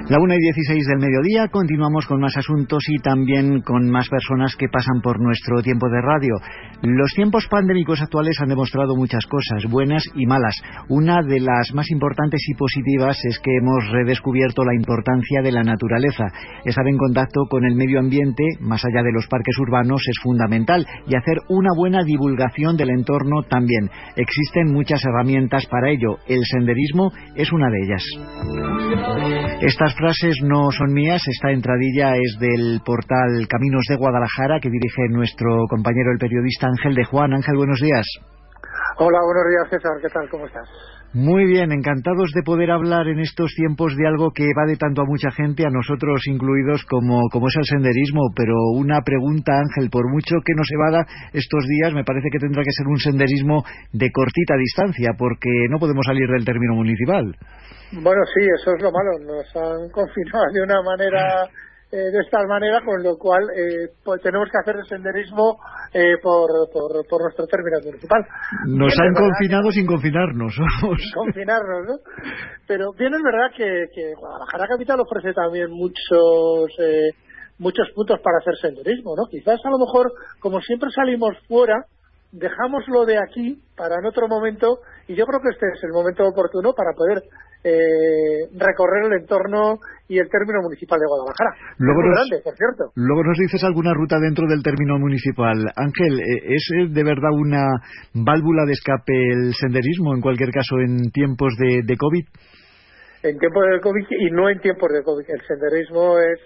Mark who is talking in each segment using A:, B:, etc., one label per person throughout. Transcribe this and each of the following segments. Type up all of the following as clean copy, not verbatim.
A: La 1:16 del mediodía, continuamos con más asuntos y también con más personas que pasan por nuestro tiempo de radio. Los tiempos pandémicos actuales han demostrado muchas cosas, buenas y malas. Una de las más importantes y positivas es que hemos redescubierto la importancia de la naturaleza. Estar en contacto con el medio ambiente, más allá de los parques urbanos, es fundamental, y hacer una buena divulgación del entorno también. Existen muchas herramientas para ello. El senderismo es una de ellas. Estas frases no son mías, esta entradilla es del portal Caminos de Guadalajara, que dirige nuestro compañero el periodista Ángel de Juan. Ángel, buenos días.
B: Hola, buenos días, César, ¿qué tal? ¿Cómo estás?
A: Muy bien, encantados de poder hablar en estos tiempos de algo que evade tanto a mucha gente, a nosotros incluidos, como es el senderismo. Pero una pregunta, Ángel, por mucho que nos evada estos días, me parece que tendrá que ser un senderismo de cortita distancia, porque no podemos salir del término municipal.
B: Bueno, sí, eso es lo malo, nos han confinado de una manera, de esta manera, con lo cual pues tenemos que hacer el senderismo por nuestro término municipal.
A: Nos han confinado sin confinarnos.
B: Sin confinarnos, ¿no? Pero bien, es verdad que Guadalajara Capital ofrece también muchos puntos para hacer senderismo, ¿no? Quizás a lo mejor, como siempre salimos fuera, dejámoslo de aquí para en otro momento, y yo creo que este es el momento oportuno para poder recorrer el entorno y el término municipal de Guadalajara. Grande, por cierto.
A: Luego nos dices alguna ruta dentro del término municipal. Ángel, ¿es de verdad una válvula de escape el senderismo, en cualquier caso en tiempos de COVID?
B: En tiempos de COVID y no en tiempos de COVID. El senderismo es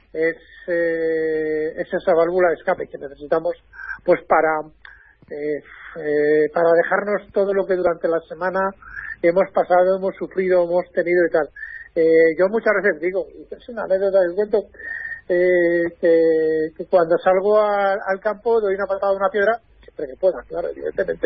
B: esa válvula de escape que necesitamos pues para dejarnos todo lo que durante la semana hemos pasado, hemos sufrido, hemos tenido y tal. Yo muchas veces digo, es una anécdota del cuento, que cuando salgo al campo doy una patada a una piedra, siempre que pueda, claro, evidentemente,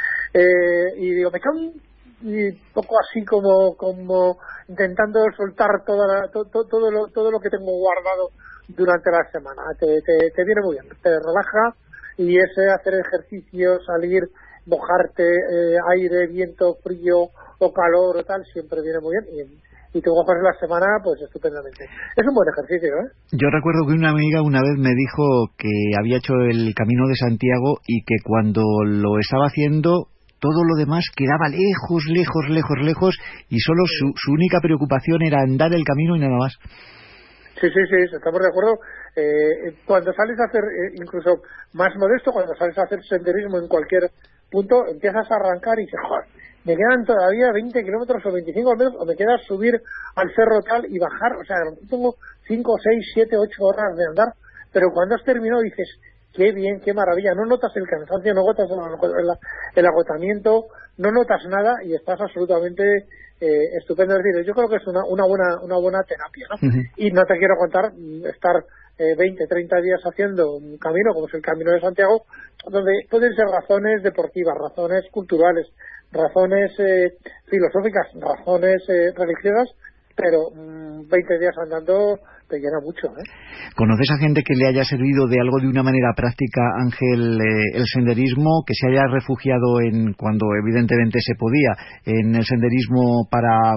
B: y digo, me cago y poco así como intentando soltar todo lo que tengo guardado durante la semana. Te viene muy bien, te relaja, y ese hacer ejercicio, salir, mojarte, aire, viento, frío o calor o tal, siempre viene muy bien, y te bajas la semana pues estupendamente. Es un buen ejercicio, ¿eh? Yo
A: recuerdo que una amiga una vez me dijo que había hecho el Camino de Santiago y que cuando lo estaba haciendo todo lo demás quedaba lejos, y solo su única preocupación era andar el camino y nada más.
B: Sí, estamos de acuerdo. Cuando sales a hacer, incluso más modesto, cuando sales a hacer senderismo en cualquier punto, empiezas a arrancar y dices, joder, me quedan todavía 20 kilómetros o 25 al menos, o me queda subir al cerro tal y bajar, o sea, tengo 5, 6, 7, 8 horas de andar, pero cuando has terminado dices, qué bien, qué maravilla, no notas el cansancio, no notas el agotamiento, no notas nada y estás absolutamente estupendo. Es decir, yo creo que es una buena terapia, ¿no? Uh-huh. Y no te quiero contar estar 20, 30 días haciendo un camino como es el Camino de Santiago, donde pueden ser razones deportivas, razones culturales, razones filosóficas, razones religiosas, pero 20 días andando te llena mucho, ¿eh?
A: ¿Conoces a gente que le haya servido de algo de una manera práctica, Ángel, el senderismo, que se haya refugiado cuando evidentemente se podía, en el senderismo para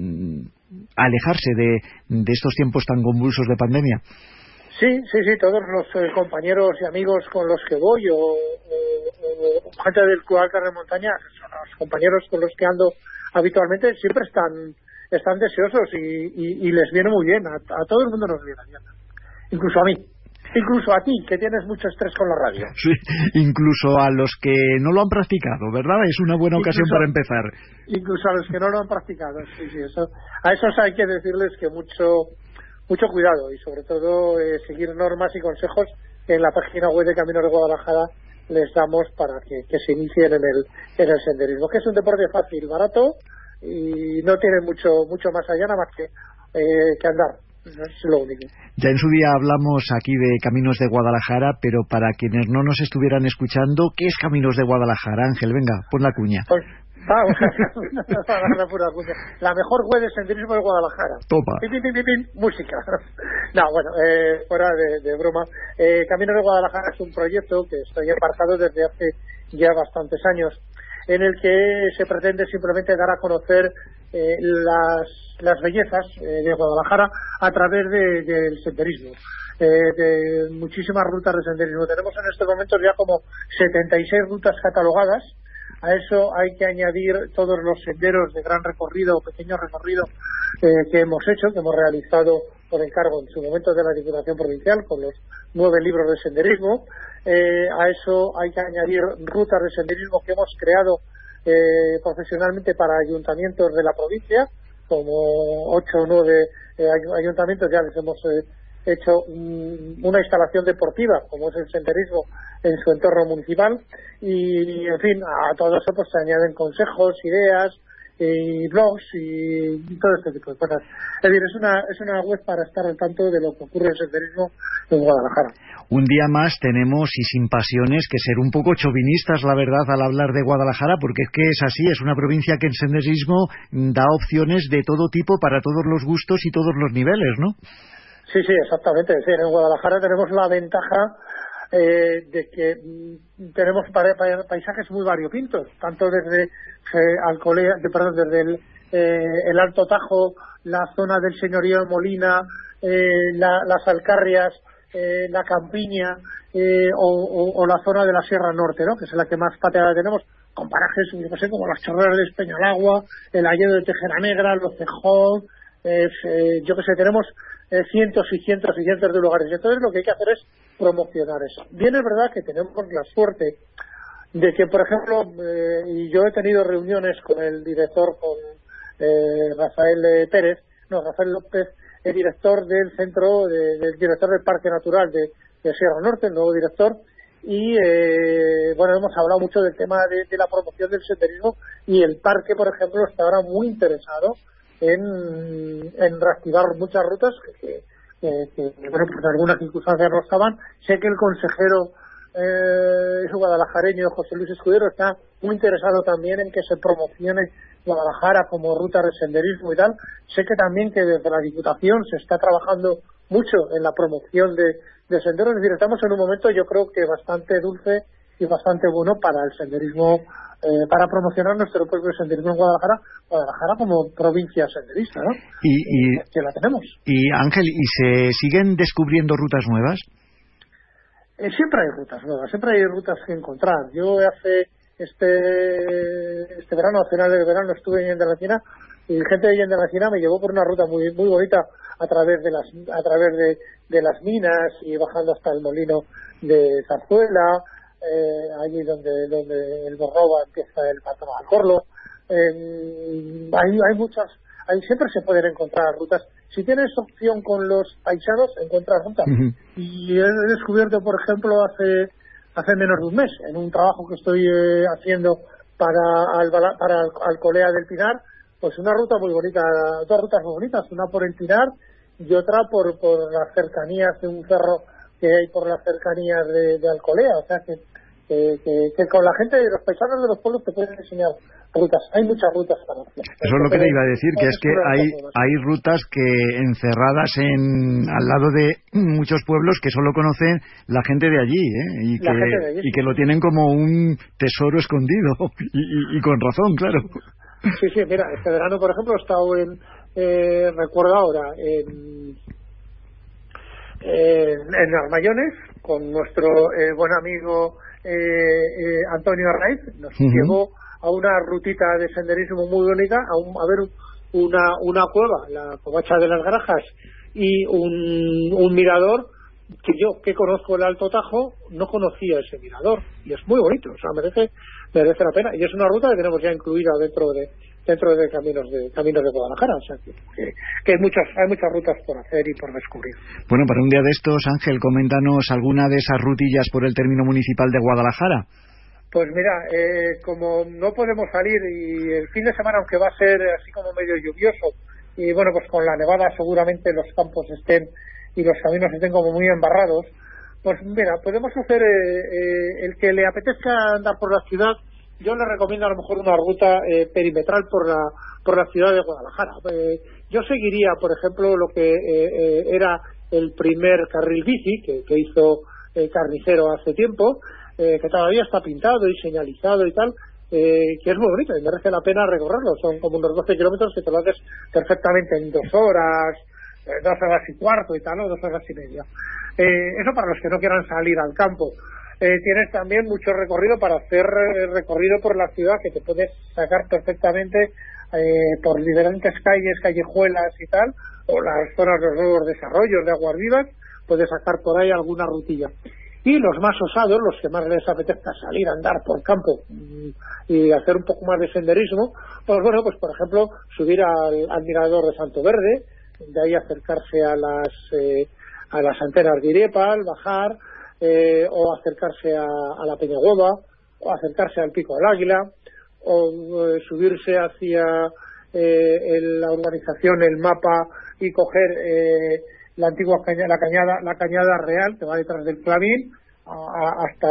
A: alejarse de estos tiempos tan convulsos de pandemia?
B: Sí, todos los compañeros y amigos con los que voy o gente del Club Alta de Montaña, son los compañeros con los que ando habitualmente, siempre están deseosos y les viene muy bien, a todo el mundo nos viene bien, incluso a mí, incluso a ti, que tienes mucho estrés con la radio.
A: Sí, incluso a los que no lo han practicado, ¿verdad? Es una buena ocasión para empezar.
B: Incluso a los que no lo han practicado, sí, a esos hay que decirles que mucho cuidado, y sobre todo seguir normas y consejos que en la página web de Caminos de Guadalajara les damos para que se inicien en el senderismo, que es un deporte fácil, barato, y no tiene mucho más allá, nada más que andar. Es lo único.
A: Ya en su día hablamos aquí de Caminos de Guadalajara, pero para quienes no nos estuvieran escuchando, ¿qué es Caminos de Guadalajara? Ángel, venga, pon la cuña.
B: Pues, vamos, la mejor web de senderismo de Guadalajara.
A: Topa.
B: Música. No, bueno, fuera de broma. Caminos de Guadalajara es un proyecto que estoy embarcado desde hace ya bastantes años, en el que se pretende simplemente dar a conocer las bellezas de Guadalajara a través del senderismo, de muchísimas rutas de senderismo. Tenemos en este momento ya como 76 rutas catalogadas. A eso hay que añadir todos los senderos de gran recorrido o pequeño recorrido que hemos hecho, que hemos realizado por encargo en su momento de la Diputación Provincial con los 9 libros de senderismo. A eso hay que añadir rutas de senderismo que hemos creado profesionalmente para ayuntamientos de la provincia, como 8 o 9 ayuntamientos ya les hemos hecho una instalación deportiva, como es el senderismo, en su entorno municipal. Y, en fin, a todo eso pues se añaden consejos, ideas y blogs y todo este tipo de cosas. Es decir, es una web para estar al tanto de lo que ocurre en el senderismo en Guadalajara.
A: Un día más tenemos, y sin pasiones, que ser un poco chauvinistas, la verdad, al hablar de Guadalajara, porque es que es así, es una provincia que en senderismo da opciones de todo tipo para todos los gustos y todos los niveles, ¿no?
B: Sí, exactamente. Es decir, en Guadalajara tenemos la ventaja de que tenemos paisajes muy variopintos, tanto desde Alcolea, desde el Alto Tajo, la zona del Señorío de Molina, las Alcarrias, la Campiña o la zona de la Sierra Norte, ¿no?, que es la que más pateada tenemos, con parajes, yo sé, como las Chorreras de Peñalagua, el Alledo de Tejera Negra, los Cejón, yo que sé, tenemos cientos y cientos y cientos de lugares. Entonces lo que hay que hacer es promocionar eso. Bien, es verdad que tenemos la suerte de que, por ejemplo, y yo he tenido reuniones con el director, con Rafael López, el director del director del Parque Natural de Sierra Norte, el nuevo director, y bueno, hemos hablado mucho del tema de la promoción del senderismo, y el parque, por ejemplo, está ahora muy interesado en reactivar muchas rutas que bueno, pues en algunas circunstancias no estaban. Sé que el consejero guadalajareño José Luis Escudero está muy interesado también en que se promocione Guadalajara como ruta de senderismo y tal. Sé que también que desde la Diputación se está trabajando mucho en la promoción de senderos. Es decir, estamos en un momento, yo creo que bastante dulce y bastante bueno para el senderismo, para promocionar nuestro propio senderismo en Guadalajara como provincia senderista, ¿no? Y que la tenemos.
A: Y Ángel, ¿y se siguen descubriendo rutas nuevas?
B: Siempre hay rutas nuevas, siempre hay rutas que encontrar. Yo hace este verano, a finales de verano, estuve en Yenderracina, y gente de Yenderracina me llevó por una ruta muy muy bonita a través de las minas y bajando hasta el molino de Zarzuela, allí donde el Borroba empieza el Pantano de Alcorlo. Hay muchas, siempre se pueden encontrar rutas. Si tienes opción con los paisanos, encuentras rutas. Uh-huh. Y he descubierto, por ejemplo, hace menos de un mes, en un trabajo que estoy haciendo para Alcolea del Pinar, pues una ruta muy bonita, dos rutas muy bonitas, una por el Pinar y otra por las cercanías de un cerro que hay por las cercanías de Alcolea. O sea que con la gente, los paisanos de los pueblos te pueden enseñar rutas. Hay muchas rutas para hacer.
A: Eso es lo que te iba a decir, que es que hay rutas que encerradas al lado de muchos pueblos que solo conocen la gente de allí, y que lo tienen como un tesoro escondido, y con razón, claro.
B: Sí, mira, este verano, por ejemplo, he estado recuerdo ahora, en Armayones, con nuestro buen amigo Antonio Arraiz. Nos llevó a una rutita de senderismo muy bonita, a ver una cueva, la Covacha de las Garajas, y un mirador que conozco el Alto Tajo, no conocía ese mirador, y es muy bonito, o sea, merece la pena, y es una ruta que tenemos ya incluida dentro de caminos de Guadalajara. O sea que hay muchas rutas por hacer y por descubrir.
A: Bueno, para un día de estos, Ángel, coméntanos alguna de esas rutillas por el término municipal de Guadalajara.
B: Pues mira, como no podemos salir, y el fin de semana, aunque va a ser así como medio lluvioso, y bueno, pues con la nevada seguramente los campos estén y los caminos estén como muy embarrados, pues mira, podemos hacer el que le apetezca andar por la ciudad. Yo le recomiendo a lo mejor una ruta perimetral por la ciudad de Guadalajara. Yo seguiría, por ejemplo, lo que era el primer carril bici que hizo Carnicero hace tiempo, que todavía está pintado y señalizado y tal, que es muy bonito y merece la pena recorrerlo. Son como unos 12 kilómetros que te lo haces perfectamente en 2 horas, 2 horas y cuarto y tal, ¿no? 2 horas y media. Eso para los que no quieran salir al campo. Tienes también mucho recorrido para hacer recorrido por la ciudad, que te puedes sacar perfectamente por diferentes calles, callejuelas y tal, o las zonas de los nuevos desarrollos de aguas vivas, puedes sacar por ahí alguna rutilla. Y los más osados, los que más les apetezca salir a andar por campo y hacer un poco más de senderismo, pues bueno, pues por ejemplo, subir al mirador de Santo Verde, de ahí acercarse a las antenas de Iriepal, bajar, o acercarse a la Peñaguoba, o acercarse al Pico del Águila, o subirse hacia la urbanización, el mapa, y coger la antigua la cañada real, que va detrás del Clavín, hasta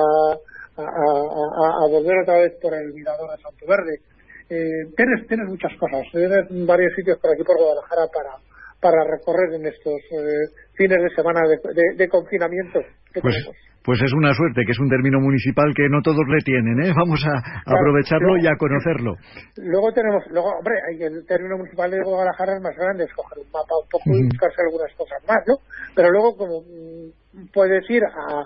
B: a volver otra vez por el mirador de Santo Verde. Tienes muchas cosas, tienes varios sitios por aquí por Guadalajara para recorrer en estos fines de semana de confinamiento que tenemos.
A: Pues es una suerte, que es un término municipal que no todos le tienen, ¿eh? Vamos a aprovecharlo y a conocerlo.
B: Luego, hombre, el término municipal de Guadalajara es más grande, es coger un mapa un poco y buscarse algunas cosas más, ¿no? Pero luego, como puedes ir a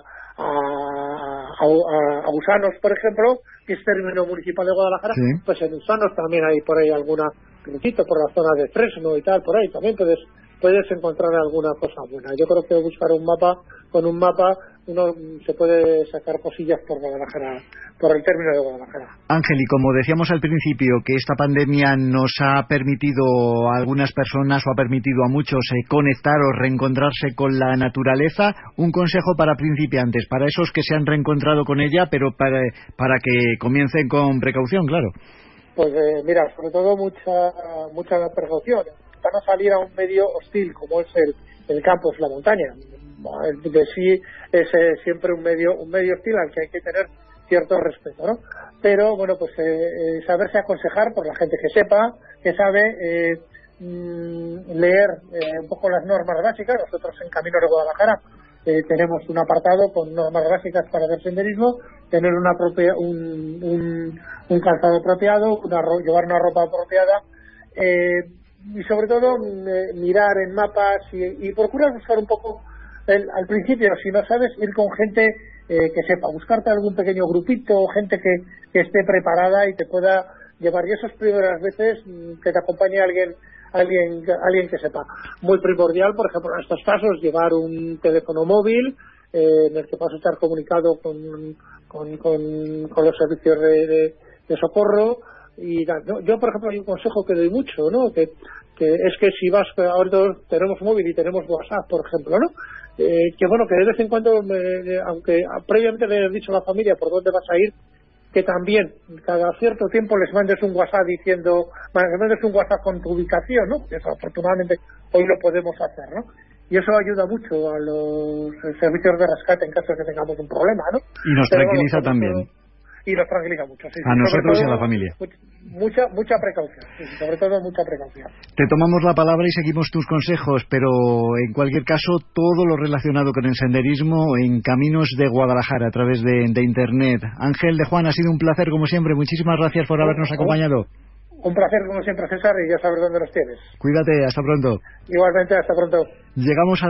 B: Usanos, por ejemplo, que es término municipal de Guadalajara, sí. Pues en Usanos también hay por ahí alguna pincito por la zona de Fresno y tal, por ahí también puedes encontrar alguna cosa buena. Yo creo que con un mapa uno se puede sacar cosillas por Guadalajara, por el término de Guadalajara.
A: Ángel, y como decíamos al principio, que esta pandemia nos ha permitido a algunas personas, o ha permitido a muchos conectar o reencontrarse con la naturaleza, un consejo para principiantes, para esos que se han reencontrado con ella, pero para que comiencen con precaución, claro.
B: Pues mira, sobre todo mucha precaución. Van a salir a un medio hostil como es el campo, es la montaña. De sí es siempre un medio hostil al que hay que tener cierto respeto, ¿no? Pero bueno, pues saberse aconsejar por la gente que sepa, que sabe leer un poco las normas básicas. Nosotros en Caminos de Guadalajara tenemos un apartado con normas básicas para hacer senderismo, tener un calzado apropiado, llevar una ropa apropiada, y sobre todo mirar en mapas y procurar buscar un poco al principio, si no sabes, ir con gente que sepa, buscarte algún pequeño grupito, gente que esté preparada y te pueda llevar, y esas primeras veces que te acompañe alguien que sepa. Muy primordial, por ejemplo, en estos casos, llevar un teléfono móvil en el que puedas estar comunicado con los servicios de socorro. Y yo, por ejemplo, hay un consejo que doy mucho, ¿no? Que es que si vas, ahora todos tenemos móvil y tenemos WhatsApp, por ejemplo, ¿no? Que bueno, que de vez en cuando, aunque previamente le he dicho a la familia por dónde vas a ir, que también cada cierto tiempo les mandes un WhatsApp con tu ubicación, ¿no? Eso afortunadamente hoy lo podemos hacer, ¿no? Y eso ayuda mucho a los servicios de rescate en caso de que tengamos un problema, ¿no?
A: Y nos tranquiliza también.
B: Y nos tranquiliza mucho, sí.
A: A nosotros y a la familia.
B: Mucha precaución, sí, sobre todo mucha precaución.
A: Te tomamos la palabra y seguimos tus consejos, pero en cualquier caso, todo lo relacionado con el senderismo en Caminos de Guadalajara a través de Internet. Ángel de Juan, ha sido un placer como siempre. Muchísimas gracias por habernos acompañado.
B: Un placer como siempre, César, y ya sabes dónde nos tienes.
A: Cuídate, hasta pronto.
B: Igualmente, hasta pronto.
A: Llegamos a